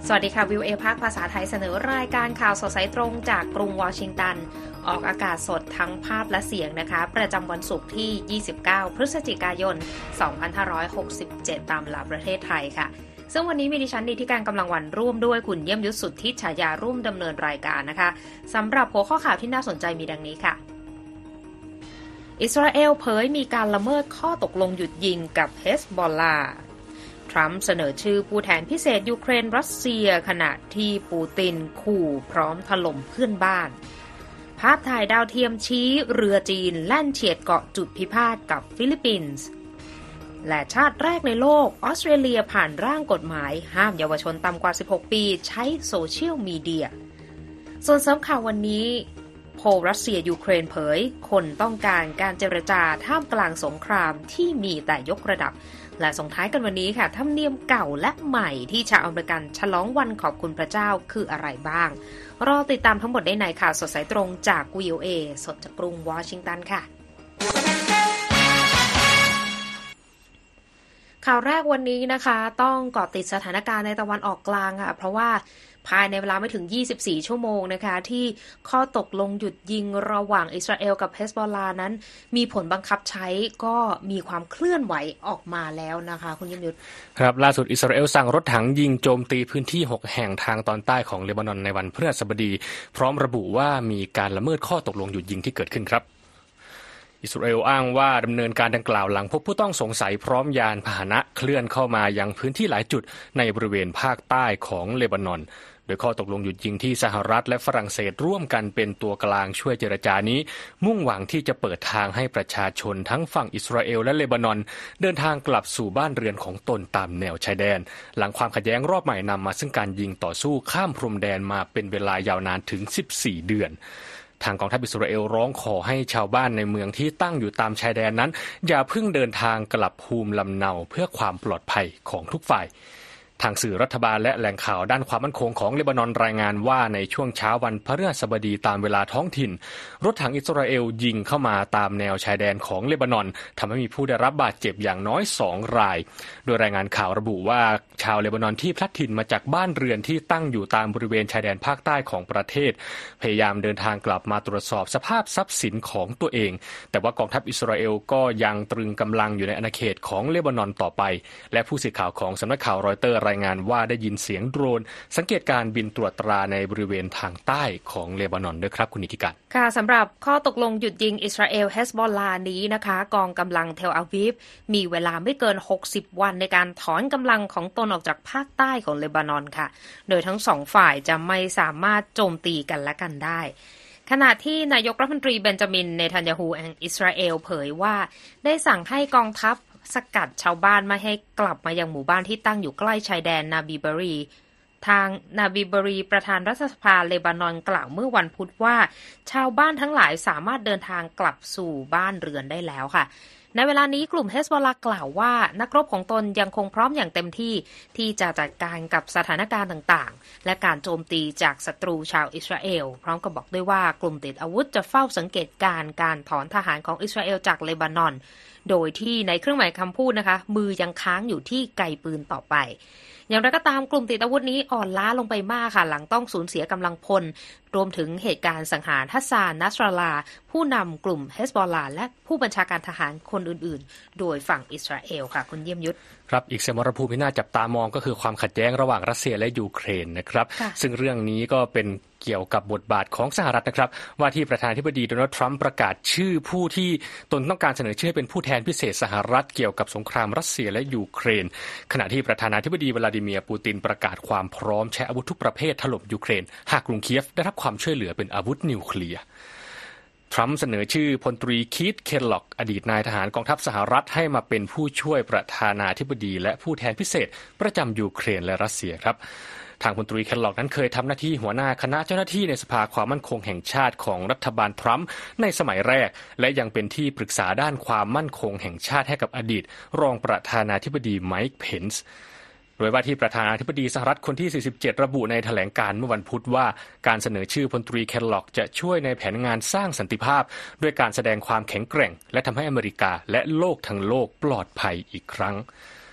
สวัสดีค่ะวิวภาคภาษาไทยเสนอรายการข่าวสดสายตรงจากกรุงวอชิงตันออกอากาศสดทั้งภาพและเสียงนะคะประจำวันศุกร์ที่ 29 พฤศจิกายน 2567 ตามเวลาประเทศไทยค่ะซึ่งวันนี้มีดิฉันดีที่การกำลังวันร่วมด้วยคุณเยี่ยมยุทธสุทธิฉายาร่วมดำเนินรายการนะคะสำหรับหัวข้อข่าวที่น่าสนใจมีดังนี้ค่ะอิสราเอลเผยมีการละเมิดข้อตกลงหยุดยิงกับเฮซบอลลาทรัมป์เสนอชื่อผู้แทนพิเศษยูเครนรัสเซียขณะที่ปูตินขู่พร้อมถล่มเพื่อนบ้านภาพถ่ายดาวเทียมชี้เรือจีนแล่นเฉียดเกาะจุดพิพาทกับฟิลิปปินส์และชาติแรกในโลกออสเตรเลียผ่านร่างกฎหมายห้ามเยาวชนต่ำกว่า16ปีใช้โซเชียลมีเดียส่วนสำคัญข่าววันนี้โพลรัสเซียยูเครนเผยคนต้องการการเจรจาท่ามกลางสงครามที่มีแต่ยกระดับและส่งท้ายกันวันนี้ค่ะธรรมเนียมเก่าและใหม่ที่ชาวอเมริกันฉลองวันขอบคุณพระเจ้าคืออะไรบ้างรอติดตามทั้งหมดได้ในข่าวสดสายตรงจาก VOA สดจากกรุงวอชิงตันค่ะข่าวแรกวันนี้นะคะต้องเกาะติดสถานการณ์ในตะวันออกกลางค่ะเพราะว่าภายในเวลาไม่ถึง24ชั่วโมงนะคะที่ข้อตกลงหยุดยิงระหว่างอิสราเอลกับเฮซบอลลานั้นมีผลบังคับใช้ก็มีความเคลื่อนไหวออกมาแล้วนะคะคุณยมยุทธครับล่าสุดอิสราเอลสั่งรถถังยิงโจมตีพื้นที่6แห่งทางตอนใต้ของเลบานอนในวันพฤหัสบดีพร้อมระบุว่ามีการละเมิดข้อตกลงหยุดยิงที่เกิดขึ้นครับอิสราเอลอ้างว่าดำเนินการดังกล่าวหลังพบผู้ต้องสงสัยพร้อมยานพาหนะเคลื่อนเข้ามายังพื้นที่หลายจุดในบริเวณภาคใต้ของเลบานอนโดยข้อตกลงหยุดยิงที่สหรัฐและฝรั่งเศสร่วมกันเป็นตัวกลางช่วยเจรจานี้มุ่งหวังที่จะเปิดทางให้ประชาชนทั้งฝั่งอิสราเอลและเลบานอนเดินทางกลับสู่บ้านเรือนของตนตามแนวชายแดนหลังความขัดแย้งรอบใหม่นำมาซึ่งการยิงต่อสู้ข้ามพรมแดนมาเป็นเวลายาวนานถึง14เดือนทางกองทัพอิสราเอลร้องขอให้ชาวบ้านในเมืองที่ตั้งอยู่ตามชายแดนนั้นอย่าเพิ่งเดินทางกลับภูมิลำเนาเพื่อความปลอดภัยของทุกฝ่ายทางสื่อรัฐบาลและแหล่งข่าวด้านความมั่นคงของเลบานอนรายงานว่าในช่วงเช้าวันพฤหัสบดีตามเวลาท้องถิ่นรถถังอิสราเอลยิงเข้ามาตามแนวชายแดนของเลบานอนทำให้มีผู้ได้รับบาดเจ็บอย่างน้อย2รายโดยรายงานข่าวระบุว่าชาวเลบานอนที่พลัดถิ่นมาจากบ้านเรือนที่ตั้งอยู่ตามบริเวณชายแดนภาคใต้ของประเทศพยายามเดินทางกลับมาตรวจสอบสภาพทรัพย์สินของตัวเองแต่ว่ากองทัพอิสราเอลก็ยังตรึงกำลังอยู่ในอาณาเขตของเลบานอนต่อไปและผู้สื่อข่าวของสำนักข่าวรอยเตอร์รายงานว่าได้ยินเสียงโดรนสังเกตการบินตรวจตราในบริเวณทางใต้ของเลบานอนด้วยครับคุณนิติการค่ะสำหรับข้อตกลงหยุดยิงอิสราเอลเฮซบอลลานี้นะคะกองกำลังเทลอาวีฟมีเวลาไม่เกิน60วันในการถอนกำลังของตนออกจากภาคใต้ของเลบานอนค่ะโดยทั้งสองฝ่ายจะไม่สามารถโจมตีกันและกันได้ขณะที่นายกรัฐมนตรีเบนจามินเนทันยาฮูแห่งอิสราเอลเผยว่าได้สั่งให้กองทัพสกัดชาวบ้านไม่ให้กลับมายังหมู่บ้านที่ตั้งอยู่ใกล้ชายแดนนาบีบารีทางนาบีบารีประธานรัฐสภาเลบานอนกล่าวเมื่อวันพุธว่าชาวบ้านทั้งหลายสามารถเดินทางกลับสู่บ้านเรือนได้แล้วค่ะในเวลานี้กลุ่มเฮซบอลลากล่าวว่านักรบของตนยังคงพร้อมอย่างเต็มที่ที่จะจัดการกับสถานการณ์ต่างๆและการโจมตีจากศัตรูชาวอิสราเอลพร้อมกับบอกด้วยว่ากลุ่มติดอาวุธจะเฝ้าสังเกตการถอนทหารของอิสราเอลจากเลบานอนโดยที่ในเครื่องหมายคำพูดนะคะมือยังค้างอยู่ที่ไกปืนต่อไปอย่างไรก็ตามกลุ่มติดอาวุธนี้อ่อนล้าลงไปมากค่ะหลังต้องสูญเสียกำลังพลรวมถึงเหตุการณ์สังหารฮัสซานนัสราลาผู้นำกลุ่มเฮซบอลลาและผู้บัญชาการทหารคนอื่นๆโดยฝั่งอิสราเอลค่ะคุณเยี่ยมยุทธครับอีกสมรภูมิที่น่าจับตามองก็คือความขัดแย้งระหว่างรัสเซียและยูเครนนะครับซึ่งเรื่องนี้ก็เป็นเกี่ยวกับบทบาทของสหรัฐนะครับว่าที่ประธานาธิบดีโดนัลด์ทรัมป์ประกาศชื่อผู้ที่ตนต้องการเสนอชื่อเป็นผู้แทนพิเศษสหรัฐเกี่ยวกับสงครามรัสเซียและยูเครนขณะที่ประธานาธิบดีวลาดิเมียร์ปูตินประกาศความพร้อมใช้อาวุธทุกประเภทถล่มยูเครนหากกรุงเคียฟได้รับความช่วยเหลือเป็นอาวุธนิวเคลียร์ทรัมป์เสนอชื่อพลตรีคีธ เคลล็อกอดีตนายทหารกองทัพสหรัฐให้มาเป็นผู้ช่วยประธานาธิบดีและผู้แทนพิเศษประจำยูเครนและรัสเซียครับทางพลตรีเคลล็อกนั้นเคยทำหน้าที่หัวหน้าคณะเจ้าหน้าที่ในสภาความมั่นคงแห่งชาติของรัฐบาลทรัมป์ในสมัยแรกและยังเป็นที่ปรึกษาด้านความมั่นคงแห่งชาติให้กับอดีตรองประธานาธิบดีไมค์ เพนซ์โดยว่าที่ประธานาธิบดีสหรัฐคนที่47ระบุในแถลงการณ์เมื่อวันพุธว่าการเสนอชื่อพลตรีเคลล็อกจะช่วยในแผนงานสร้างสันติภาพด้วยการแสดงความแข็งแกร่งและทำให้อเมริกาและโลกทั้งโลกปลอดภัยอีกครั้ง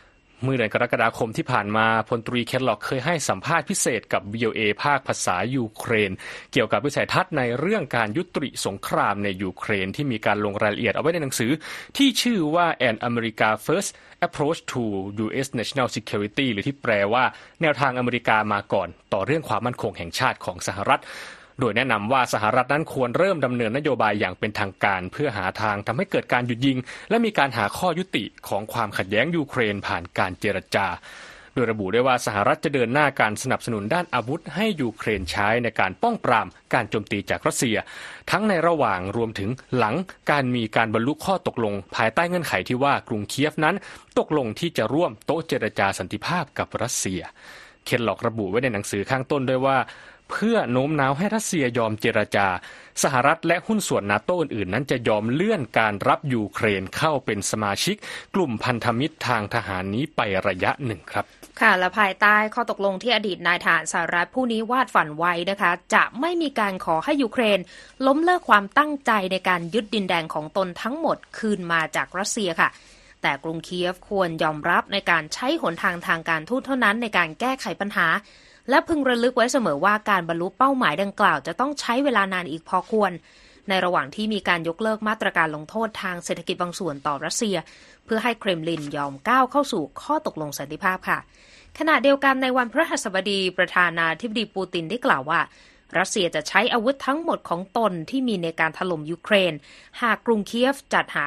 เมื่อเดือนกรกฎาคมที่ผ่านมาพลตรีเคทล็อกเคยให้สัมภาษณ์พิเศษกับ VOA ภาคภาษายูเครนเกี่ยวกับวิสัยทัศน์ในเรื่องการยุติสงครามในยูเครนที่มีการลงรายละเอียดเอาไว้ในหนังสือที่ชื่อว่า An America First Approach to U.S. National Security หรือที่แปลว่าแนวทางอเมริกามาก่อนต่อเรื่องความมั่นคงแห่งชาติของสหรัฐโดยแนะนำว่าสหรัฐนั้นควรเริ่มดำเนินนโยบายอย่างเป็นทางการเพื่อหาทางทำให้เกิดการหยุดยิงและมีการหาข้อยุติของความขัดแย้งยูเครนผ่านการเจรจาโดยระบุได้ว่าสหรัฐจะเดินหน้าการสนับสนุนด้านอาวุธให้ยูเครนใช้ในการป้องปรามการโจมตีจากรัสเซียทั้งในระหว่างรวมถึงหลังการมีการบรรลุข้อตกลงภายใต้เงื่อนไขที่ว่ากรุงเคียฟนั้นตกลงที่จะร่วมโต๊ะเจรจาสันติภาพกับรัสเซียเคทล็อกระบุไว้ในหนังสือข้างต้นด้วยว่าเพื่อโน้มน้าวให้รัสเซียยอมเจรจาสหรัฐและหุ้นส่วนนาโต้อื่นๆนั้นจะยอมเลื่อนการรับยูเครนเข้าเป็นสมาชิกกลุ่มพันธมิตรทางทหารนี้ไประยะหนึ่งครับค่ะและภายใต้ข้อตกลงที่อดีตนายทหารสหรัฐผู้นี้วาดฝันไว้นะคะจะไม่มีการขอให้ยูเครนล้มเลิกความตั้งใจในการยึดดินแดนของตนทั้งหมดคืนมาจากรัสเซียค่ะแต่กรุงเคียฟควรยอมรับในการใช้หนทางทางการทูตเท่านั้นในการแก้ไขปัญหาและพึงระลึกไว้เสมอว่าการบรรลุเป้าหมายดังกล่าวจะต้องใช้เวลานานอีกพอควรในระหว่างที่มีการยกเลิกมาตรการลงโทษทางเศรษฐกิจบางส่วนต่อรัสเซียเพื่อให้เครมลินยอมก้าวเข้าสู่ข้อตกลงสันติภาพค่ะขณะเดียวกันในวันพฤหัสบดีประธานาธิบดีปูตินได้กล่าวว่ารัสเซียจะใช้อาวุธทั้งหมดของตนที่มีในการถล่มยูเครนหากกรุงเคียฟจัดหา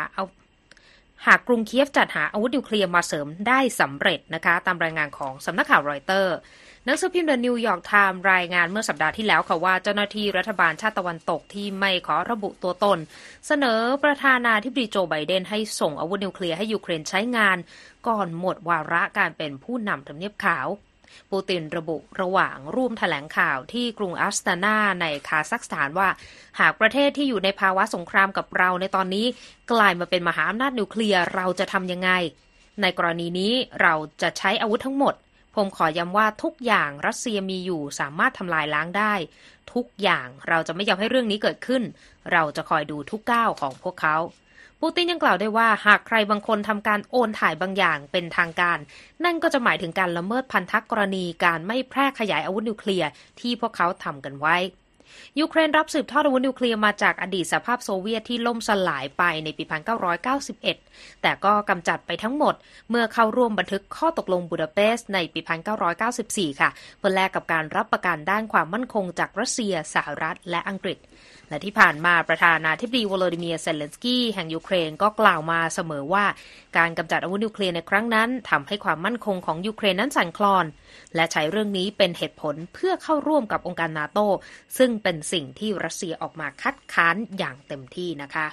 อาวุธนิวเคลียร์มาเสริมได้สำเร็จนะคะตามรายงานของสำนักข่าวรอยเตอร์หนังสือพิมพ์ The New York Times รายงานเมื่อสัปดาห์ที่แล้วค่ะว่าเจ้าหน้าที่รัฐบาลชาติตะวันตกที่ไม่ขอระบุตัวตนเสนอประธานาธิบดีโจไบเดนให้ส่งอาวุธนิวเคลียร์ให้ยูเครนใช้งานก่อนหมดวาระการเป็นผู้นำทำเนียบขาวปูตินระบุระหว่างร่วมแถลงข่าวที่กรุงอัสตานาในคาซัคสถานว่าหากประเทศที่อยู่ในภาวะสงครามกับเราในตอนนี้กลายมาเป็นมหาอำนาจนิวเคลียร์เราจะทำยังไงในกรณีนี้เราจะใช้อาวุธทั้งหมดผมขอย้ำว่าทุกอย่างรัสเซียมีอยู่สามารถทำลายล้างได้ทุกอย่างเราจะไม่ยอมให้เรื่องนี้เกิดขึ้นเราจะคอยดูทุกก้าวของพวกเขาปูตินยังกล่าวได้ว่าหากใครบางคนทำการโอนถ่ายบางอย่างเป็นทางการนั่นก็จะหมายถึงการละเมิดพันธกรณีการไม่แพร่ขยายอาวุธนิวเคลียร์ที่พวกเขาทำกันไว้ยูเครนรับสืบทอดอาวุธนิวเคลียร์มาจากอดีตสหภาพโซเวียตที่ล่มสลายไปในปี 1991 แต่ก็กำจัดไปทั้งหมดเมื่อเข้าร่วมบันทึกข้อตกลงบูดาเปสต์ในปี 1994 ค่ะเพื่อแลกกับการรับประกันด้านความมั่นคงจากรัสเซียสหรัฐและอังกฤษและที่ผ่านมาประธานาธิบดีวโลดิเมียร์เซเลนสกี้แห่งยูเครนก็กล่าวมาเสมอว่าการกำจัดอาวุธนิวเคลียร์ในครั้งนั้นทำให้ความมั่นคงของยูเครนนั้นสั่นคลอนและใช้เรื่องนี้เป็นเหตุผลเพื่อเข้าร่วมกับองค์การนาโตซึ่งเป็นสิ่งที่รัสเซียออกมาคัดค้านอย่างเต็มที่นะคะ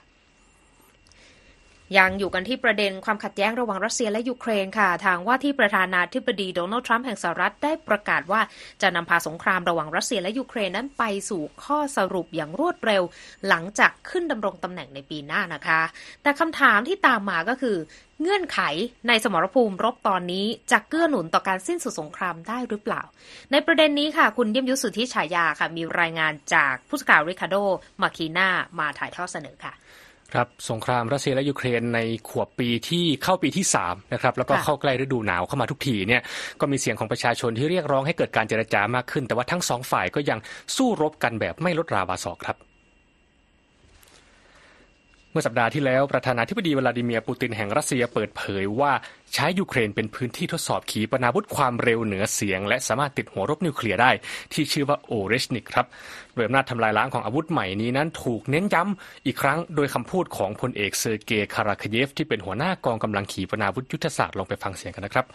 ยังอยู่กันที่ประเด็นความขัดแย้งระหว่างรัสเซียและยูเครนค่ะทางว่าที่ประธานาธิบดีโดนัลด์ทรัมป์แห่งสหรัฐได้ประกาศว่าจะนำพาสงครามระหว่างรัสเซียและยูเครนนั้นไปสู่ข้อสรุปอย่างรวดเร็วหลังจากขึ้นดำรงตำแหน่งในปีหน้านะคะแต่คำถามที่ตามมาก็คือเงื่อนไขในสมรภูมิรบตอนนี้จะเกื้อหนุนต่อการสิ้นสุดสงครามได้หรือเปล่าในประเด็นนี้ค่ะคุณเยี่ยมยุทธสุทธิฉายาค่ะมีรายงานจากผู้สื่อข่าวริคาร์โดมาคีน่ามาถ่ายทอดเสนอค่ะครับสงครามรัสเซียและยูเครนในขวบปีที่เข้าปีที่3นะครับแล้วก็เข้าใกล้ฤดูหนาวเข้ามาทุกทีเนี่ยก็มีเสียงของประชาชนที่เรียกร้องให้เกิดการเจรจามากขึ้นแต่ว่าทั้งสองฝ่ายก็ยังสู้รบกันแบบไม่ลดราบาศอกครับเมื่อสัปดาห์ที่แล้วประธานาธิบดีวลาดิเมียร์ปูตินแห่งรัสเซียเปิดเผยว่าใช้ยูเครนเป็นพื้นที่ทดสอบขีปนาวุธความเร็วเหนือเสียงและสามารถติดหัวรบนิวเคลียร์ได้ที่ชื่อว่าโอเรชนิกครับโดยอำนาจทำลายล้างของอาวุธใหม่นี้นั้นถูกเน้นย้ำอีกครั้งโดยคำพูดของพลเอกเซอร์เกย์คาราคเยฟที่เป็นหัวหน้ากองกำลังขีปนาวุธยุทธศาสตร์ลองไปฟังเสียงกันนะครับ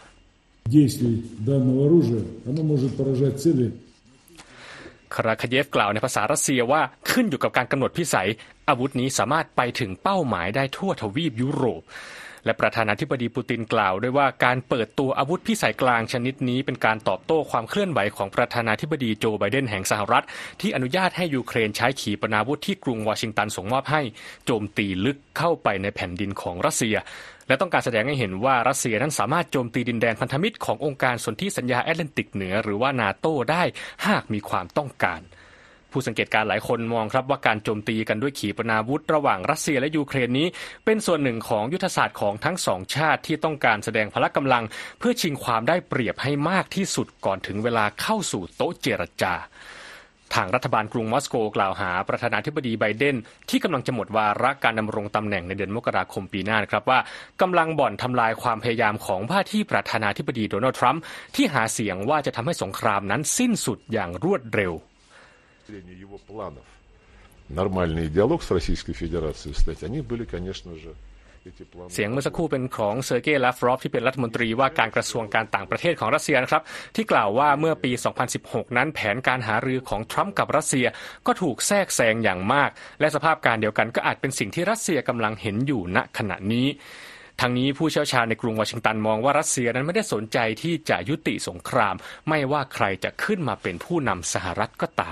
คาราคเยฟกล่าวในภาษารัสเซียว่าขึ้นอยู่กับการกำหนดพิสัยอาวุธนี้สามารถไปถึงเป้าหมายได้ทั่วทวีปยุโรปและประธานาธิบดีปูตินกล่าวด้วยว่าการเปิดตัวอาวุธพิสัยกลางชนิดนี้เป็นการตอบโต้ความเคลื่อนไหวของประธานาธิบดีโจไบเดนแห่งสหรัฐที่อนุญาตให้ยูเครนใช้ขีปนาวุธที่กรุงวอชิงตันส่งมอบให้โจมตีลึกเข้าไปในแผ่นดินของรัสเซียและต้องการแสดงให้เห็นว่ารัสเซียนั้นสามารถโจมตีดินแดนพันธมิตรขององค์การสนธิสัญญาแอตแลนติกเหนือหรือว่านาโต้ได้หากมีความต้องการผู้สังเกตการณ์หลายคนมองครับว่าการโจมตีกันด้วยขีปนาวุธระหว่างรัสเซียและยูเครนนี้เป็นส่วนหนึ่งของยุทธศาสตร์ของทั้งสองชาติที่ต้องการแสดงพละกำลังเพื่อชิงความได้เปรียบให้มากที่สุดก่อนถึงเวลาเข้าสู่โต๊ะเจรจาทางรัฐบาลกรุงมอสโกกล่าวหาประธานาธิบดีไบเดนที่กำลังจะหมดวาระการดำรงตำแหน่งในเดือนมกราคมปีหน้านะครับว่ากำลังบ่อนทำลายความพยายามของว่าที่ประธานาธิบดีโดนัลด์ทรัมป์ที่หาเสียงว่าจะทำให้สงครามนั้นสิ้นสุดอย่างรวดเร็ว Нормальный диалог с Российской Федерацией встать, они были, конечно же, เสียงเมื่อสักครู่เป็นของเซอร์เกย์ ลาฟรอฟที่เป็นรัฐมนตรีว่าการกระทรวงการต่างประเทศของรัสเซียนะครับที่กล่าวว่าเมื่อปี 2016 นั้นแผนการหารือของทรัมป์กับรัสเซียก็ถูกแทรกแซงอย่างมากและสภาพการเดียวกันก็อาจเป็นสิ่งที่รัสเซียกำลังเห็นอยู่ณขณะนี้ทางนี้ผู้เชี่ยวชาญในกรุงวอชิงตันมองว่ารัสเซียนั้นไม่ได้สนใจที่จะยุติสงครามไม่ว่าใครจะขึ้นมาเป็นผู้นำสหรัฐก็ตาม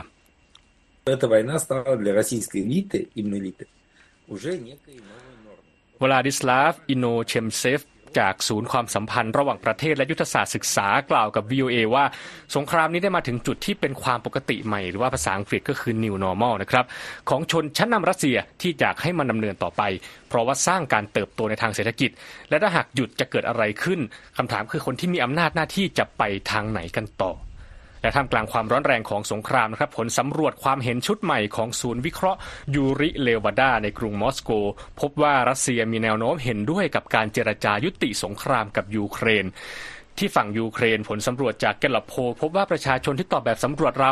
Эта война стала для российской элиты, именно элиты, уже некой новой нормой. วลาดิสลาฟ อิโนเชมเซฟจากศูนย์ความสัมพันธ์ระหว่างประเทศและยุทธศาสตร์ศึกษากล่าวกับ VOA ว่าสงครามนี้ได้มาถึงจุดที่เป็นความปกติใหม่หรือว่าภาษาอังกฤษก็คือ New Normal นะครับของชนชั้นนำรัสเซียที่อยากให้มันดำเนินต่อไปเพราะว่าสร้างการเติบโตในทางเศรษฐกิจและถ้าหากหยุดจะเกิดอะไรขึ้นคำถามคือคนที่มีอำนาจหน้าที่จะไปทางไหนกันต่อและท่ามกลางความร้อนแรงของสงครามนะครับผลสำรวจความเห็นชุดใหม่ของศูนย์วิเคราะห์ยูริเลวาดาในกรุงมอสโกพบว่ารัสเซียมีแนวโน้มเห็นด้วยกับการเจรจายุติสงครามกับยูเครนที่ฝั่งยูเครนผลสำรวจจากแกลลอปโพลพบว่าประชาชนที่ตอบแบบสำรวจราว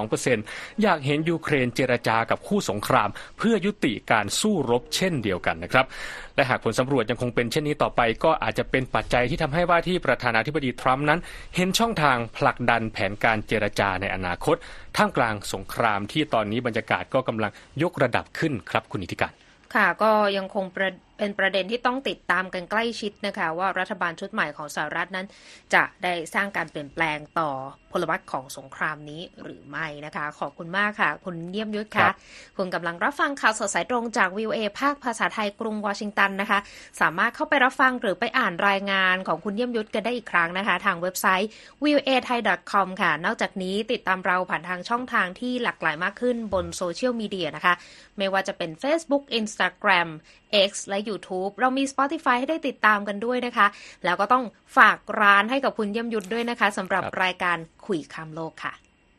52% อยากเห็นยูเครนเจรจากับคู่สงครามเพื่อยุติการสู้รบเช่นเดียวกันนะครับและหากผลสำรวจยังคงเป็นเช่นนี้ต่อไปก็อาจจะเป็นปัจจัยที่ทำให้ว่าที่ประธานาธิบดีทรัมป์นั้นเห็นช่องทางผลักดันแผนการเจรจาในอนาคตท่ามกลางสงครามที่ตอนนี้บรรยากาศก็กำลังยกระดับขึ้นครับคุณนิติการค่ะก็ยังคงเป็นประเด็นที่ต้องติดตามกันใกล้ชิดนะคะว่ารัฐบาลชุดใหม่ของสหรัฐนั้นจะได้สร้างการเปลี่ยนแปลงต่อพลวัตของสงครามนี้หรือไม่นะคะขอบคุณมากค่ะคุณเยี่ยมยุทธค่ะคุณกำลังรับฟังข่าวสดสายตรงจาก VOA ภาคภาษาไทยกรุงวอชิงตันนะคะสามารถเข้าไปรับฟังหรือไปอ่านรายงานของคุณเยี่ยมยุทธกันได้อีกครั้งนะคะทางเว็บไซต์ voathai.com ค่ะนอกจากนี้ติดตามเราผ่านทางช่องทางที่หลากหลายมากขึ้นบนโซเชียลมีเดียนะคะไม่ว่าจะเป็น Facebook Instagram X และ YouTube เรามี Spotify ให้ได้ติดตามกันด้วยนะคะแล้วก็ต้องฝากร้านให้กับคุณเยี่ยมยุทธด้วยนะคะสำหรับรายการคุยข้ามโลกค่ะ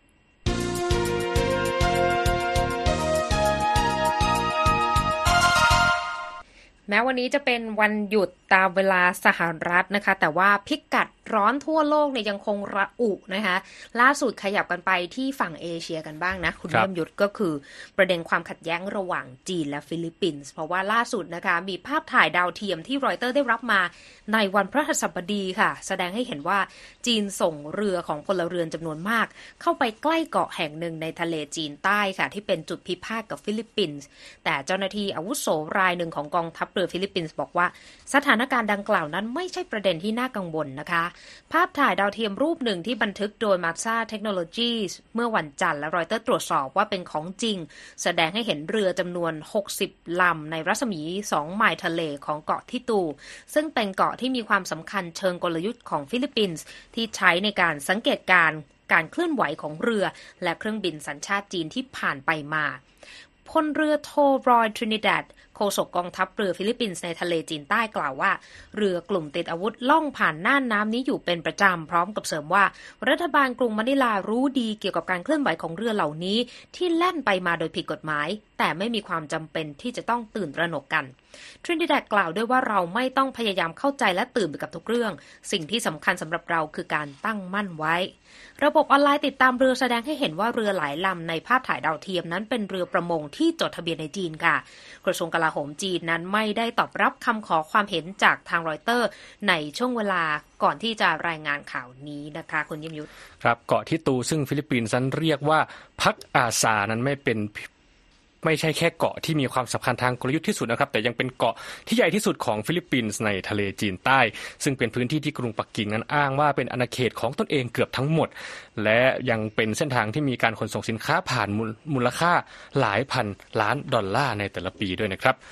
แม้วันนี้จะเป็นวันหยุดตามเวลาสหรัฐนะคะแต่ว่าพิกัดร้อนทั่วโลกเนี่ยยังคงระอุนะคะล่าสุดขยับกันไปที่ฝั่งเอเชียกันบ้างนะคุณเยี่ยมยุทธก็คือประเด็นความขัดแย้งระหว่างจีนและฟิลิปปินส์เพราะว่าล่าสุดนะคะมีภาพถ่ายดาวเทียมที่รอยเตอร์ได้รับมาในวันพฤหัสบดีค่ะแสดงให้เห็นว่าจีนส่งเรือของพลเรือนจำนวนมากเข้าไปใกล้เกาะแห่งหนึ่งในทะเลจีนใต้ค่ะที่เป็นจุดพิพาทกับฟิลิปปินส์แต่เจ้าหน้าที่อาวุโสรายหนึ่งของกองทัพเรือฟิลิปปินส์บอกว่าสถานการณ์ดังกล่าวนั้นไม่ใช่ประเด็นที่น่ากังวลนะคะภาพถ่ายดาวเทียมรูปหนึ่งที่บันทึกโดย Maxar Technologies เมื่อวันจันทร์และรอยเตอร์ตรวจสอบว่าเป็นของจริงแสดงให้เห็นเรือจำนวน60ลำในรัศมี2ไมล์ทะเลของเกาะทิตูซึ่งเป็นเกาะที่มีความสำคัญเชิงกลยุทธ์ของฟิลิปปินส์ที่ใช้ในการสังเกตการเคลื่อนไหวของเรือและเครื่องบินสัญชาติจีนที่ผ่านไปมาพลเรือโทรอยทรินิดัดโฆษกกองทัพเรือฟิลิปปินส์ในทะเลจีนใต้กล่าวว่าเรือกลุ่มติดอาวุธล่องผ่านน่านน้ำนี้อยู่เป็นประจำพร้อมกับเสริมว่ารัฐบาลกรุงมะนิลารู้ดีเกี่ยวกับการเคลื่อนไหวของเรือเหล่านี้ที่แล่นไปมาโดยผิดกฎหมายแต่ไม่มีความจำเป็นที่จะต้องตื่นตระหนกกันทรินิดัดกล่าวด้วยว่าเราไม่ต้องพยายามเข้าใจและตื่นไปกับทุกเรื่องสิ่งที่สำคัญสำหรับเราคือการตั้งมั่นไว้ระบบออนไลน์ติดตามเรือแสดงให้เห็นว่าเรือหลายลำในภาพถ่ายดาวเทียมนั้นเป็นเรือประมงที่จดทะเบียนในจีนค่ะกระทรวงกลาโหมจีนนั้นไม่ได้ตอบรับคำขอความเห็นจากทางรอยเตอร์ในช่วงเวลาก่อนที่จะรายงานข่าวนี้นะคะคุณยิ่งยุทธครับเกาะทิตูซึ่งฟิลิปปินส์นั้นเรียกว่าพักอาซานั้นไม่ใช่แค่เกาะที่มีความสำคัญทางกลยุทธ์ที่สุดนะครับแต่ยังเป็นเกาะที่ใหญ่ที่สุดของฟิลิปปินส์ในทะเลจีนใต้ซึ่งเป็นพื้นที่ที่กรุงปักกิ่งนั้นอ้างว่าเป็นอาณาเขตของตนเองเกือบทั้งหมดและยังเป็นเส้นทางที่มีการขนส่งสินค้าผ่านมูลค่าหลายพันล้านดอลลาร์ในแต่ละปีด้วยนะครับ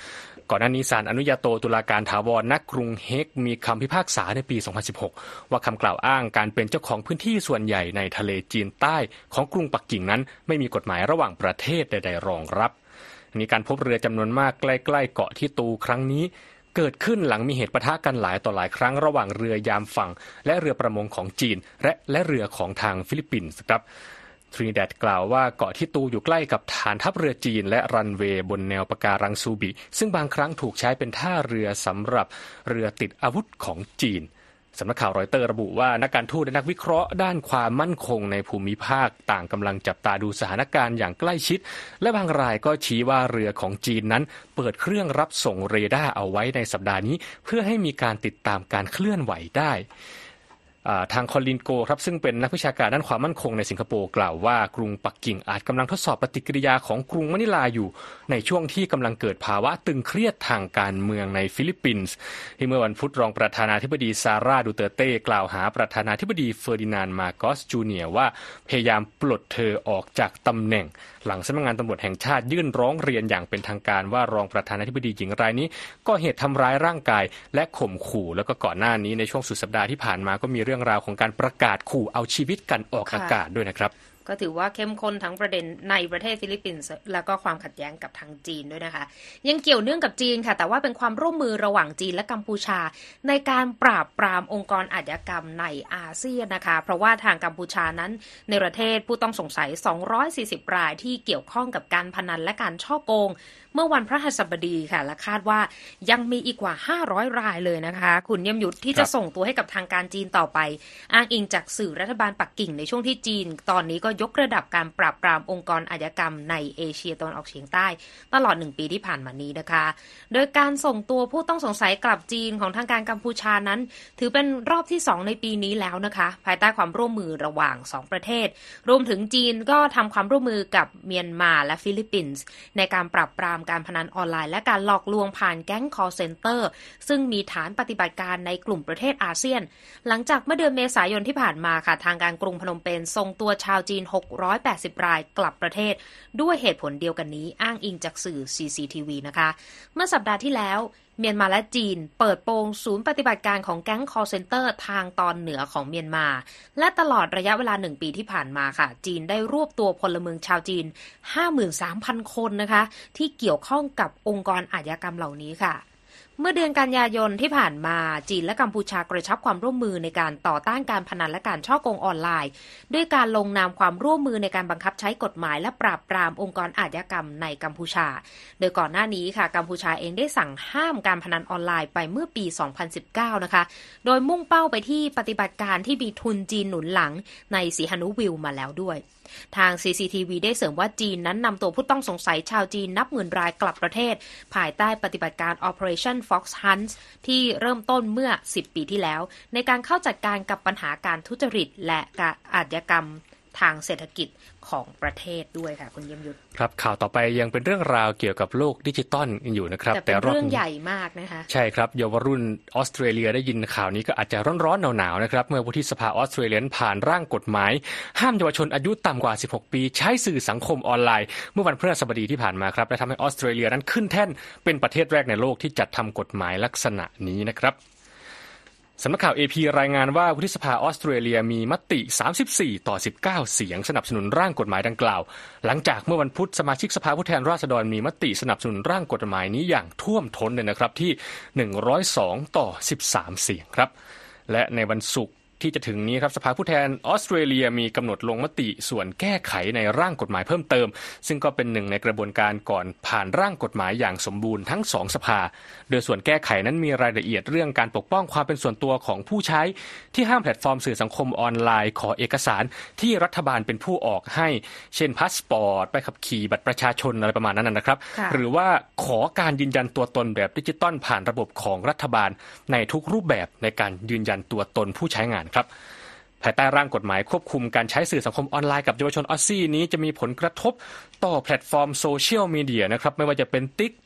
ก่อนหน้านี้ศาลอนุญาโตตุลาการถาวรณกรุงเฮกมีคำพิพากษาในปี 2016 ว่าคำกล่าวอ้างการเป็นเจ้าของพื้นที่ส่วนใหญ่ในทะเลจีนใต้ของกรุงปักกิ่งนั้นไม่มีกฎหมายระหว่างประเทศใดๆรองรับมีการพบเรือจำนวนมากใกล้ๆเกาะที่ตูครั้งนี้เกิดขึ้นหลังมีเหตุปะทะกันหลายต่อหลายครั้งระหว่างเรือยามฝั่งและเรือประมงของจีนและเรือของทางฟิลิปปินส์ครับทรินิดัดกล่าวว่าเกาะที่ตูอยู่ใกล้กับฐานทัพเรือจีนและรันเวย์บนแนวปะการังซูบิซึ่งบางครั้งถูกใช้เป็นท่าเรือสำหรับเรือติดอาวุธของจีนสำนักข่าวรอยเตอร์ระบุว่านักการทูตและนักวิเคราะห์ด้านความมั่นคงในภูมิภาคต่างกำลังจับตาดูสถานการณ์อย่างใกล้ชิดและบางรายก็ชี้ว่าเรือของจีนนั้นเปิดเครื่องรับส่งเรดาร์เอาไว้ในสัปดาห์นี้เพื่อให้มีการติดตามการเคลื่อนไหวได้ทางคอลินโกครับซึ่งเป็นนักวิชาการด้านความมั่นคงในสิงคโปร์กล่าวว่ากรุงปักกิ่งอาจกำลังทดสอบปฏิกิริยาของกรุงมะนิลาอยู่ในช่วงที่กำลังเกิดภาวะตึงเครียดทางการเมืองในฟิลิปปินส์ที่เมื่อวันพุธรองประธานาธิบดีซาร่าดูเตอร์เต้กล่าวหาประธานาธิบดีเฟอร์ดินานด์มาโกสจูเนียร์ว่าพยายามปลดเธอออกจากตำแหน่งหลังสำนักงานตำรวจแห่งชาติยื่นร้องเรียนอย่างเป็นทางการว่ารองประธานาธิบดีหญิงรายนี้ก่อเหตุทำร้ายร่างกายและข่มขู่แล้วก็ก่อนหน้านี้ในช่วงสุดสัปดาห์ที่ผ่านมาก็มีเรื่องราวของการประกาศขู่เอาชีวิตกันออกอากาศด้วยนะครับก็ถือว่าเข้มข้นทั้งประเด็นในประเทศฟิลิปปินส์แล้วก็ความขัดแย้งกับทางจีนด้วยนะคะยังเกี่ยวเนื่องกับจีนค่ะแต่ว่าเป็นความร่วมมือระหว่างจีนและกัมพูชาในการปราบปรามองค์กรอาชญากรรมในอาเซียนนะคะเพราะว่าทางกัมพูชานั้นในประเทศผู้ต้องสงสัย240รายที่เกี่ยวข้องกับการพนันและการฉ้อโกงเมื่อวันพฤหัสบดีค่ะและคาดว่ายังมีอีกกว่า500รายเลยนะคะคุณเยี่ยมยุทธที่จะส่งตัวให้กับทางการจีนต่อไปอ้างอิงจากสื่อรัฐบาลปักกิ่งในช่วงที่จีนตอนนี้ก็ยกระดับการปราบปรามองค์กรอาชญากรรมในเอเชียตะวันออกเฉียงใต้ตลอด1ปีที่ผ่านมานี้นะคะโดยการส่งตัวผู้ต้องสงสัยกลับจีนของทางการกัมพูชานั้นถือเป็นรอบที่2ในปีนี้แล้วนะคะภายใต้ความร่วมมือระหว่าง2ประเทศรวมถึงจีนก็ทำความร่วมมือกับเมียนมาและฟิลิปปินส์ในการปราบปรามการพนันออนไลน์และการหลอกลวงผ่านแก๊ง call center ซึ่งมีฐานปฏิบัติการในกลุ่มประเทศอาเซียนหลังจากเมื่อเดือนเมษายนที่ผ่านมาค่ะทางการกรุงพนมเปญส่งตัวชาวจีน680รายกลับประเทศด้วยเหตุผลเดียวกันนี้อ้างอิงจากสื่อ CCTV นะคะเมื่อสัปดาห์ที่แล้วเมียนมาและจีนเปิดโปงศูนย์ปฏิบัติการของแก๊ง call center ทางตอนเหนือของเมียนมาและตลอดระยะเวลา1ปีที่ผ่านมาค่ะจีนได้รวบตัวพลเมืองชาวจีน 53,000 คนนะคะที่เกี่ยวข้องกับองค์กรอาชญากรรมเหล่านี้ค่ะเมื่อเดือนกันยายนที่ผ่านมาจีนและกัมพูชากระชับความร่วมมือในการต่อต้านการพนันและการฉ้อโกงออนไลน์ด้วยการลงนามความร่วมมือในการบังคับใช้กฎหมายและปราบปรามองค์กรอาชญากรรมในกัมพูชาโดยก่อนหน้านี้ค่ะกัมพูชาเองได้สั่งห้ามการพนันออนไลน์ไปเมื่อปี 2019 นะคะโดยมุ่งเป้าไปที่ปฏิบัติการที่มีทุนจีนหนุนหลังในสีหนุวิลมาแล้วด้วยทาง CCTV ได้เสริมว่าจีนนั้นนำตัวผู้ต้องสงสัยชาวจีนนับหมื่นรายกลับประเทศภายใต้ปฏิบัติการ Operation Fox Hunt ที่เริ่มต้นเมื่อ10ปีที่แล้วในการเข้าจัดการกับปัญหาการทุจริตและการอาชญากรรมทางเศรษฐกิจของประเทศด้วยค่ะคุณเยี่ยมยุทธครับข่าวต่อไปยังเป็นเรื่องราวเกี่ยวกับโลกดิจิตอลอยู่นะครับแต่เป็นเรื่องใหญ่มากนะคะใช่ครับเยาวรุ่นออสเตรเลียได้ยินข่าวนี้ก็อาจจะร้อนๆหนาวๆนะครับเมื่อวุฒิสภาออสเตรเลียผ่านร่างกฎหมายห้ามเยาวชนอายุต่ำกว่า16ปีใช้สื่อสังคมออนไลน์เมื่อวันพฤหัสบดีที่ผ่านมาครับและทำให้ออสเตรเลียนั้นขึ้นแท่นเป็นประเทศแรกในโลกที่จัดทำกฎหมายลักษณะนี้นะครับสำนักข่าว AP รายงานว่าวุฒิสภาออสเตรเลียมีมติ34-19เสียงสนับสนุนร่างกฎหมายดังกล่าวหลังจากเมื่อวันพุธสมาชิกสภาผู้แทนราษฎรมีมติสนับสนุนร่างกฎหมายนี้อย่างท่วมท้นเลยนะครับที่102-13เสียงครับและในวันศุกร์ที่จะถึงนี้ครับสภาผู้แทนออสเตรเลียมีกำหนดลงมติส่วนแก้ไขในร่างกฎหมายเพิ่มเติมซึ่งก็เป็นหนึ่งในกระบวนการก่อนผ่านร่างกฎหมายอย่างสมบูรณ์ทั้ง2สภาโดยส่วนแก้ไขนั้นมีรายละเอียดเรื่องการปกป้องความเป็นส่วนตัวของผู้ใช้ที่ห้ามแพลตฟอร์มสื่อสังคมออนไลน์ขอเอกสารที่รัฐบาลเป็นผู้ออกให้เช่นพาสปอร์ตใบขับขี่บัตรประชาชนอะไรประมาณนั้นนะครับหรือว่าขอการยืนยันตัวตนแบบดิจิตอลผ่านระบบของรัฐบาลในทุกรูปแบบในการยืนยันตัวตนผู้ใช้งานครับภายใต้ร่างกฎหมายควบคุมการใช้สื่อสังคมออนไลน์กับเยาวชนออสซี่นี้จะมีผลกระทบต่อแพลตฟอร์มโซเชียลมีเดียนะครับไม่ว่าจะเป็น TikTok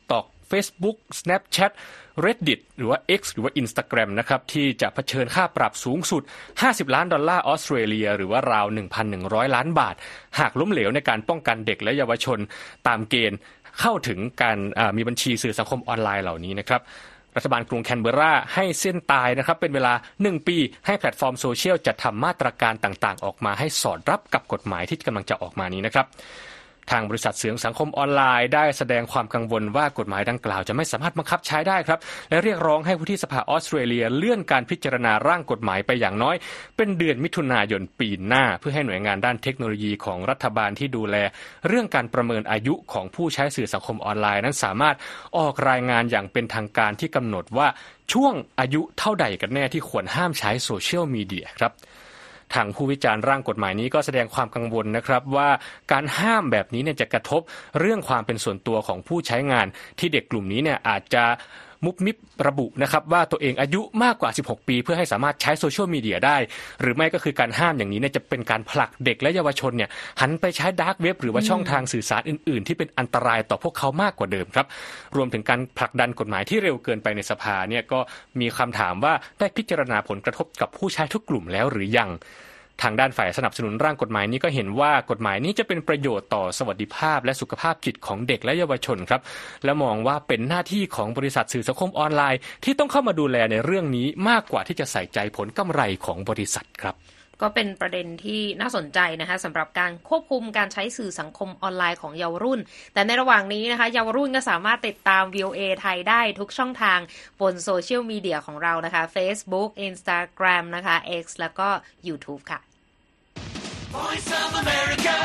Facebook Snapchat Reddit หรือว่า X หรือว่า Instagram นะครับที่จะเผชิญค่าปรับสูงสุด$50 ล้านออสเตรเลียหรือว่าราว 1,100 ล้านบาทหากล้มเหลวในการป้องกันเด็กและเยาวชนตามเกณฑ์เข้าถึงการมีบัญชีสื่อสังคมออนไลน์เหล่านี้นะครับรัฐบาลกรุงแคนเบอร์ราให้เส้นตายนะครับเป็นเวลา1ปีให้แพลตฟอร์มโซเชียลจัดทำมาตรการต่างๆออกมาให้สอดรับกับกฎหมายที่กำลังจะออกมานี้นะครับทางบริษัทสื่อสังคมออนไลน์ได้แสดงความกังวลว่ากฎหมายดังกล่าวจะไม่สามารถบังคับใช้ได้ครับและเรียกร้องให้วุฒิสภาออสเตรเลียเลื่อนการพิจารณาร่างกฎหมายไปอย่างน้อยเป็นเดือนมิถุนายนปีหน้าเพื่อให้หน่วยงานด้านเทคโนโลยีของรัฐบาลที่ดูแลเรื่องการประเมินอายุของผู้ใช้สื่อสังคมออนไลน์นั้นสามารถออกรายงานอย่างเป็นทางการที่กำหนดว่าช่วงอายุเท่าใดกันแน่ที่ควรห้ามใช้โซเชียลมีเดียครับทางผู้วิจารณ์ร่างกฎหมายนี้ก็แสดงความกังวลนะครับว่าการห้ามแบบนี้เนี่ยจะกระทบเรื่องความเป็นส่วนตัวของผู้ใช้งานที่เด็กกลุ่มนี้เนี่ยอาจจะมุบมิบระบุนะครับว่าตัวเองอายุมากกว่า16ปีเพื่อให้สามารถใช้โซเชียลมีเดียได้หรือไม่ก็คือการห้ามอย่างนี้เนี่ยจะเป็นการผลักเด็กและเยาวชนเนี่ยหันไปใช้ดาร์กเว็บหรือว่าช่องทางสื่อสารอื่นๆที่เป็นอันตรายต่อพวกเขามากกว่าเดิมครับรวมถึงการผลักดันกฎหมายที่เร็วเกินไปในสภาเนี่ยก็มีคำถามว่าได้พิจารณาผลกระทบกับผู้ใช้ทุกกลุ่มแล้วหรือยังทางด้านฝ่ายสนับสนุนร่างกฎหมายนี้ก็เห็นว่ากฎหมายนี้จะเป็นประโยชน์ต่อสวัสดิภาพและสุขภาพจิตของเด็กและเยาวชนครับและมองว่าเป็นหน้าที่ของบริษัทสื่อสังคมออนไลน์ที่ต้องเข้ามาดูแลในเรื่องนี้มากกว่าที่จะใส่ใจผลกำไรของบริษัทครับก็เป็นประเด็นที่น่าสนใจนะคะสำหรับการควบคุมการใช้สื่อสังคมออนไลน์ของเยาวรุ่นแต่ในระหว่างนี้นะคะเยาวรุ่นก็สามารถติดตาม VOA ไทยได้ทุกช่องทางบนโซเชียลมีเดียของเรานะคะ Facebook Instagram นะคะ X แล้วก็ YouTube ค่ะVoice of America,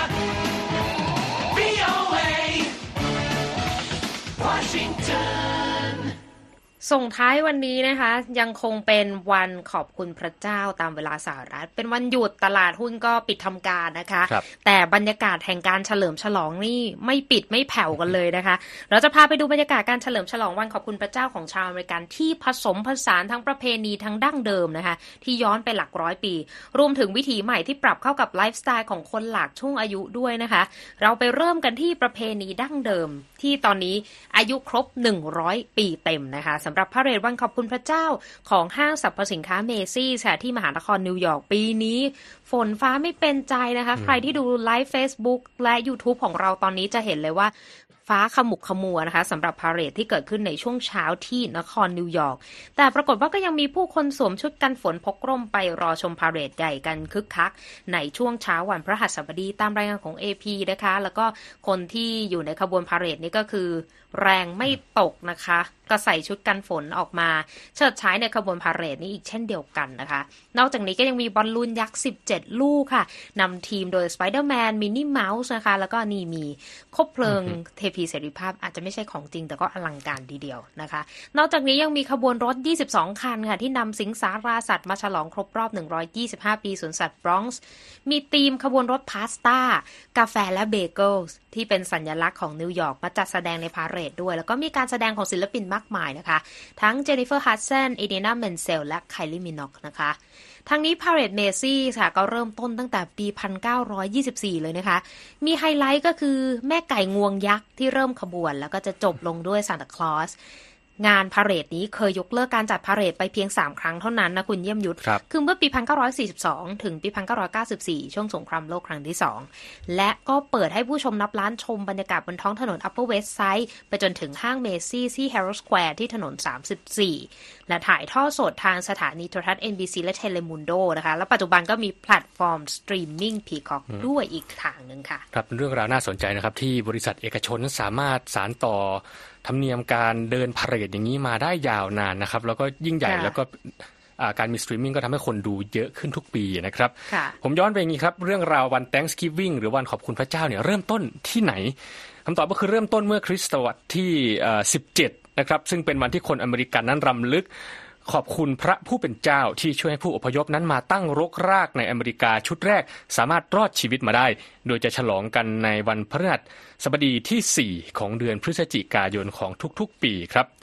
VOA, Washington ส่งท้ายวันนี้นะคะยังคงเป็นวันขอบคุณพระเจ้าตามเวลาสหรัฐเป็นวันหยุดตลาดหุ้นก็ปิดทำการนะคะแต่บรรยากาศแห่งการเฉลิมฉลองนี่ไม่ปิดไม่แผ่วกันเลยนะคะเราจะพาไปดูบรรยากาศการเฉลิมฉลองวันขอบคุณพระเจ้าของชาวอเมริกันที่ผสมผสานทั้งประเพณีทั้งดั้งเดิมนะคะที่ย้อนไปหลักร้อยปีรวมถึงวิถีใหม่ที่ปรับเข้ากับไลฟ์สไตล์ของคนหลากช่วงอายุด้วยนะคะเราไปเริ่มกันที่ประเพณีดั้งเดิมที่ตอนนี้อายุครบ100ปีเต็มนะคะสำหรับพาเหรดวันขอบคุณพระเจ้าของห้างสรรพสินค้าเมซี่ค่ะที่มหานครนิวยอร์กปีนี้ฝนฟ้าไม่เป็นใจนะคะใครที่ดูไลฟ์ Facebook และ YouTube ของเราตอนนี้จะเห็นเลยว่าฟ้าขมุกขมัวนะคะสำหรับพาเหรดที่เกิดขึ้นในช่วงเช้าที่นครนิวยอร์กแต่ปรากฏว่าก็ยังมีผู้คนสวมชุดกันฝนพกร่มไปรอชมพาเหรดใหญ่กันคึกคักในช่วงเช้าวันพฤหัสบดีตามรายงานของ AP นะคะแล้วก็คนที่อยู่ในขบวนพาเหรดนี่ก็คือแรงไม่ตกนะคะก็ใส่ชุดกันฝนออกมาเฉิดฉายในขบวนพาเหรดนี้อีกเช่นเดียวกันนะคะนอกจากนี้ก็ยังมีบอลลูนยักษ์17ลูกค่ะนำทีมโดยสไปเดอร์แมนมินนี่เมาส์นะคะแล้วก็นี่มีคบเพลิงเทพีเสรีภาพอาจจะไม่ใช่ของจริงแต่ก็อลังการทีเดียวนะคะนอกจากนี้ยังมีขบวนรถ22คันค่ะที่นำสิงสาราสัตว์มาฉลองครบรอบ125ปีสวนสัตว์บรอนซ์มีทีมขบวนรถพาสต้ากาแฟและเบเกิลส์ที่เป็นสัญลักษณ์ของนิวยอร์กมาจัดแสดงในพาเหรดด้วยแล้วก็มีการแสดงของศิลปินมากมายนะคะทั้งเจนนิเฟอร์ฮัดสันเอเดียนาเมนเซลและไคลี่มินอกนะคะทางนี้พาเหรดเมซี่ค่ะก็เริ่มต้นตั้งแต่ปี1924เลยนะคะมีไฮไลท์ก็คือแม่ไก่งวงยักษ์ที่เริ่มขบวนแล้วก็จะจบลงด้วยซานตาคลอสงานพาเหรดนี้เคยยกเลิกการจัดพาเหรดไปเพียง3ครั้งเท่านั้นนะคุณเยี่ยมยุทธคือเมื่อปี1942ถึงปี1994ช่วงสงครามโลกครั้งที่2และก็เปิดให้ผู้ชมนับล้านชมบรรยากาศบนท้องถนน Upper West Side ไปจนถึงห้างเมซี่ที่ Herald Square ที่ถนน34และถ่ายทอดสดทางสถานีโทรทัศน์ NBC และ Telemundo นะคะแล้วปัจจุบันก็มีแพลตฟอร์มสตรีมมิ่ง Peacock ด้วยอีกทางนึงค่ะครับเรื่องราวน่าสนใจนะครับที่บริษัทเอกชนสามารถสานต่อธรรมเนียมการเดินพาเหรดอย่างนี้มาได้ยาวนานนะครับแล้วก็ยิ่งใหญ่แล้วก็การมีสตรีมมิ่งก็ทำให้คนดูเยอะขึ้นทุกปีนะครับผมย้อนไปอย่างนี้ครับเรื่องราววัน Thanksgiving หรือวันขอบคุณพระเจ้าเนี่ยเริ่มต้นที่ไหนคำตอบก็คือเริ่มต้นเมื่อคริสตศตวรรษที่17นะครับซึ่งเป็นวันที่คนอเมริกันนั้นรำลึกขอบคุณพระผู้เป็นเจ้าที่ช่วยให้ผู้อพยพนั้นมาตั้งรกรากในอเมริกาชุดแรกสามารถรอดชีวิตมาได้โดยจะฉลองกันในวันพฤหัสบดีที่4ของเดือนพฤศจิกายนของทุกๆปีครับ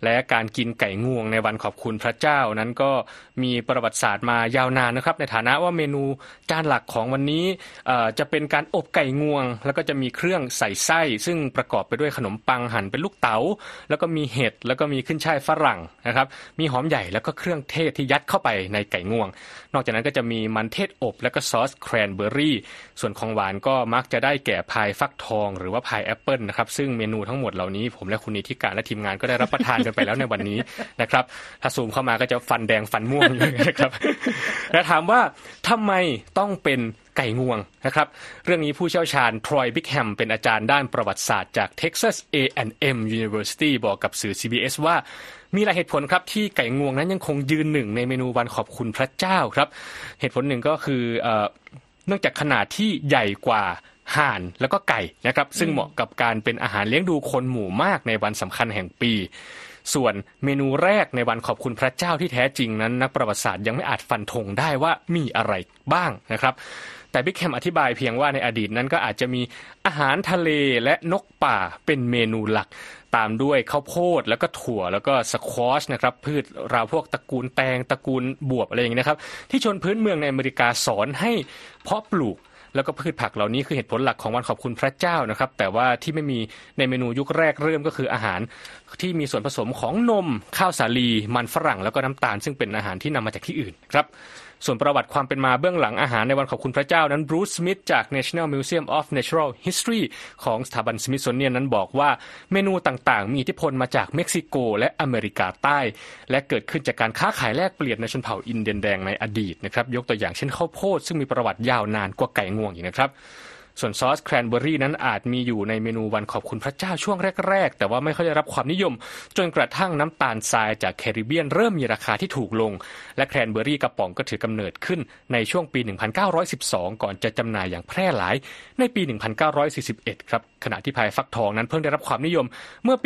และการกินไก่งวงในวันขอบคุณพระเจ้านั้นก็มีประวัติศาสตร์มายาวนานนะครับในฐานะว่าเมนูจานหลักของวันนี้จะเป็นการอบไก่งวงแล้วก็จะมีเครื่องใส่ไส้ซึ่งประกอบไปด้วยขนมปังหั่นเป็นลูกเต๋าแล้วก็มีเห็ดแล้วก็มีขึ้นฉ่ายฝรั่งนะครับมีหอมใหญ่แล้วก็เครื่องเทศที่ยัดเข้าไปในไก่งวงนอกจากนั้นก็จะมีมันเทศอบแล้วก็ซอสแครนเบอร์รี่ส่วนของหวานก็มักจะได้แก่พายฟักทองหรือว่าพายแอปเปิลนะครับซึ่งเมนูทั้งหมดเหล่านี้ผมและคุณนิติการและทีมงานก็ได้รับประทานกันไปแล้วในวันนี้นะครับถ้าซูมเข้ามาก็จะฟันแดงฟันม่วงเลยนะครับและถามว่าทำไมต้องเป็นไก่งวงนะครับเรื่องนี้ผู้เชี่ยวชาญทรอยบิ๊กแฮมเป็นอาจารย์ด้านประวัติศาสตร์จาก Texas A&M University บอกกับสื่อ CBS ว่ามีหลายเหตุผลครับที่ไก่งวงนั้นยังคงยืนหนึ่งในเมนูวันขอบคุณพระเจ้าครับเหตุผลหนึ่งก็คือเนื่องจากขนาดที่ใหญ่กว่าห่านแล้วก็ไก่นะครับซึ่งเหมาะกับการเป็นอาหารเลี้ยงดูคนหมู่มากในวันสำคัญแห่งปีส่วนเมนูแรกในวันขอบคุณพระเจ้าที่แท้จริงนั้นนักประวัติศาสตร์ยังไม่อาจฟันธงได้ว่ามีอะไรบ้างนะครับแต่บิ๊กแฮมอธิบายเพียงว่าในอดีตนั้นก็อาจจะมีอาหารทะเลและนกป่าเป็นเมนูหลักตามด้วยข้าวโพดแล้วก็ถั่วแล้วก็สควอชนะครับพืชราวพวกตระกูลแตงตระกูลบวบอะไรอย่างนี้นะครับที่ชนพื้นเมืองในอเมริกาสอนให้เพาะปลูกแล้วก็พืชผักเหล่านี้คือเหตุผลหลักของวันขอบคุณพระเจ้านะครับแต่ว่าที่ไม่มีในเมนูยุคแรกเริ่มก็คืออาหารที่มีส่วนผสมของนมข้าวสาลีมันฝรั่งแล้วก็น้ำตาลซึ่งเป็นอาหารที่นำมาจากที่อื่นครับส่วนประวัติความเป็นมาเบื้องหลังอาหารในวันขอบคุณพระเจ้านั้นบรูซ สมิธจาก National Museum of Natural History ของสถาบันสมิธโซเนียนนั้นบอกว่าเมนูต่างๆมีอิทธิพลมาจากเม็กซิโกและอเมริกาใต้และเกิดขึ้นจากการค้าขายแลกเปลี่ยนในชนเผ่าอินเดียนแดงในอดีตนะครับยกตัวอย่างเช่นข้าวโพดซึ่งมีประวัติยาวนานกว่าไก่งวงอีกนะครับส่วนซอสแครนเบอร์รี่นั้นอาจมีอยู่ในเมนูวันขอบคุณพระเจ้าช่วงแรกๆแต่ว่าไม่ค่อยได้รับความนิยมจนกระทั่งน้ำตาลทรายจากแคริบเบียนเริ่มมีราคาที่ถูกลงและแครนเบอร์รี่กระป๋องก็ถือกำเนิดขึ้นในช่วงปี 1912 ก่อนจะจำหน่ายอย่างแพร่หลายในปี 1941 ครับขณะที่พายฟักทองนั้นเพิ่งได้รับความนิยมเมื่อปี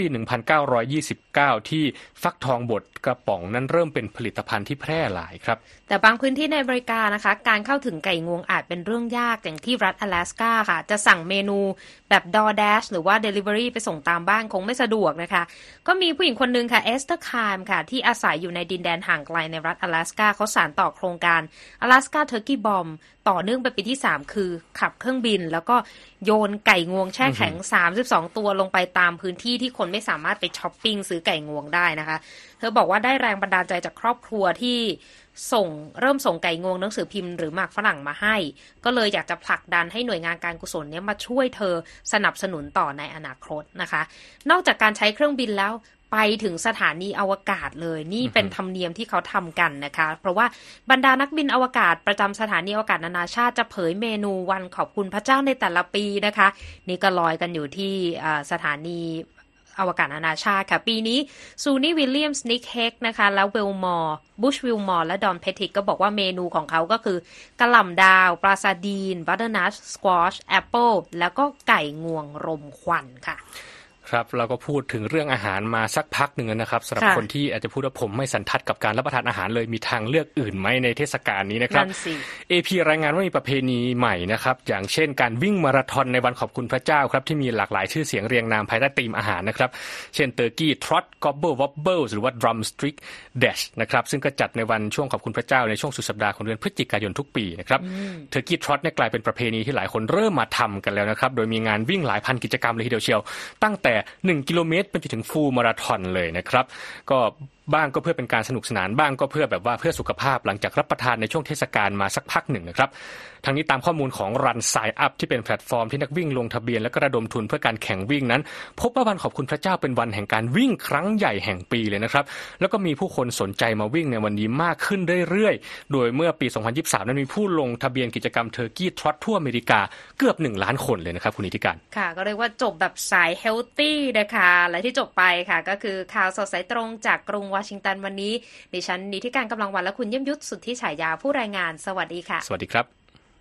1929 ที่ฟักทองบดกระป๋องนั้นเริ่มเป็นผลิตภัณฑ์ที่แพร่หลายครับแต่บางพื้นที่ในอเมริกานะคะการเข้าถึงไก่งวงอาจเป็นเรื่องยากอย่างที่รัฐ阿拉斯ก้าค่ะจะสั่งเมนูแบบ DoorDash หรือว่า Delivery ไปส่งตามบ้านคงไม่สะดวกนะคะก็มีผู้หญิงคนนึงค่ะเอสเตอร์คาร์มค่ะที่อาศัยอยู่ในดินแดนห่างไกลในรัฐ阿拉斯ก้าเขาสานต่อโครงการ Alaska Turkey Bomb ต่อเนื่องไปปีที่3คือขับเครื่องบินแล้วก็โยนไก่งวงแช่แข็ง32ตัวลงไปตามพื้นที่ที่คนไม่สามารถไปช้อปปิ้งซื้อไก่งวงได้นะคะเธอบอกว่าได้แรงบันดาลใจจากครอบครัวที่เริ่มส่งไก่งวงหนังสือพิมพ์หรือหมากฝรั่งมาให้ก็เลยอยากจะผลักดันให้หน่วยงานการกุศลนี้มาช่วยเธอสนับสนุนต่อในอนาคตนะคะนอกจากการใช้เครื่องบินแล้วไปถึงสถานีอวกาศเลยนี่เป็นธรรมเนียมที่เขาทำกันนะคะเพราะว่าบรรดานักบินอวกาศประจำสถานีอวกาศนานาชาติจะเผยเมนูวันขอบคุณพระเจ้าในแต่ละปีนะคะนี่ก็ลอยกันอยู่ที่สถานีอวกาศนานาชาติค่ะปีนี้ซูนี่วิลเลียมส์นิกเฮกนะคะแล้ววิลมอร์บุชวิลมอร์และดอนเพทิกก็บอกว่าเมนูของเขาก็คือกะหล่ำดาวปลาซาดีนบัตเตอร์นัทสควอชแอปเปิลแล้วก็ไก่งวงรมควันค่ะครับเราก็พูดถึงเรื่องอาหารมาสักพักหนึ่งนะครับสำหรับคนที่อาจจะพูดว่าผมไม่สันทัดกับการรับประทานอาหารเลยมีทางเลือกอื่นไหมในเทศกาลนี้นะครับ AP รายงานว่ามีประเพณีใหม่นะครับอย่างเช่นการวิ่งมาราธอนในวันขอบคุณพระเจ้าครับที่มีหลากหลายชื่อเสียงเรียงนามภายใต้ธีมอาหารนะครับเช่น Turkey Trot Gobble Wobbles หรือว่า Drumstick Dash นะครับซึ่งก็จัดในวันช่วงขอบคุณพระเจ้าในช่วงสุดสัปดาห์ของเดือนพฤศจิกายนทุกปีนะครับ Turkey Trot เนี่ยกลายเป็นประเพณีที่หลายคนเริ่มมาทำกันแล้วนะครับโดยมีงานวิ่งหลายพันกิจกรรมเลยทีเดียวเชียวตั้งแต่1 กิโลเมตรเป็นจนถึงฟูลมาราธอนเลยนะครับก็บ้างก็เพื่อเป็นการสนุกสนานบ้างก็เพื่อแบบว่าเพื่อสุขภาพหลังจากรับประทานในช่วงเทศกาลมาสักพักหนึ่งนะครับทั้งนี้ตามข้อมูลของ Run Sign Up ที่เป็นแพลตฟอร์มที่นักวิ่งลงทะเบียนและก็ระดมทุนเพื่อการแข่งวิ่งนั้นพบว่าวันขอบคุณพระเจ้าเป็นวันแห่งการวิ่งครั้งใหญ่แห่งปีเลยนะครับแล้วก็มีผู้คนสนใจมาวิ่งในวันนี้มากขึ้นเรื่อยๆโดยเมื่อปี 2023 นั้นมีผู้ลงทะเบียนกิจกรรม Turkey Trot ทั่วอเมริกาเกือบ1 ล้านคนเลยนะครับคุณนิติการค่ะก็เรียกว่าจบแบบสายเฮลตี้นะคะและที่จบไปค่ะก็คือข่าวสดสายตรงจากกรุงวอชิงตันวันนี้ดิฉันนิติการกำลังวันและคุณเยี่ยมยุทธสุทธิฉายาผู้รายงานสวัสดีค่ะสวัสดีครับ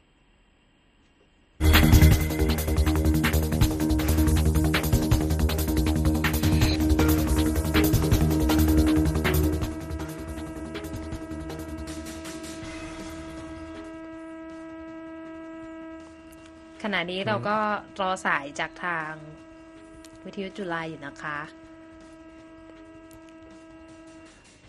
ขณะนี้เราก็รอสายจากทางวิทยุจุฬาอยู่นะคะ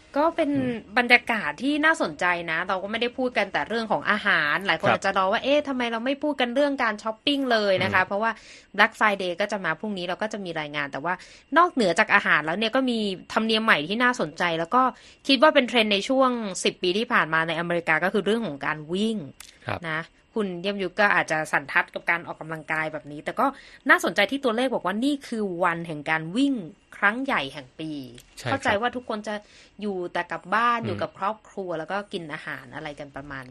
ก็เป็นบรรยากาศที่น่าสนใจนะเราก็ไม่ได้พูดกันแต่เรื่องของอาหารหลายคนอาจจะรอว่าทำไมเราไม่พูดกันเรื่องการช้อปปิ้งเลยนะคะเพราะว่า Black Friday ก็จะมาพรุ่งนี้เราก็จะมีรายงานแต่ว่านอกเหนือจากอาหารแล้วเนี่ยก็มีธรรมเนียมใหม่ที่น่าสนใจแล้วก็คิดว่าเป็นเทรนด์ในช่วง10 ปีที่ผ่านมาในอเมริกาก็คือเรื่องของการวิ่งนะคุณเยี่ยมยุก็อาจจะสันทัดกับการออกกำลังกายแบบนี้แต่ก็น่าสนใจที่ตัวเลขบอกว่านี่คือวันแห่งการวิ่งครั้งใหญ่แห่งปีเข้าใจว่าทุกคนจะอยู่แต่กับบ้านอยู่กับครอบครัวแล้วก็กินอาหารอะไรกันประมาณ